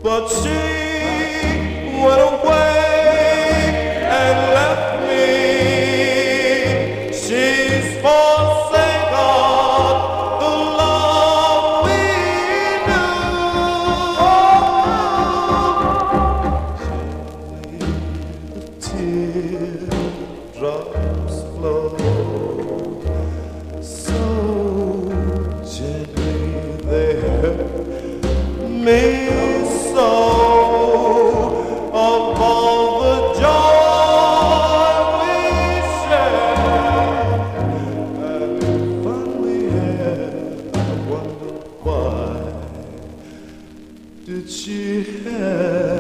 but she went away and left me. She's forsaken the love we knew. The teardrops flow so gently they hurt me so. Of all the joy we shared, and the fun we had, I wonder why did she have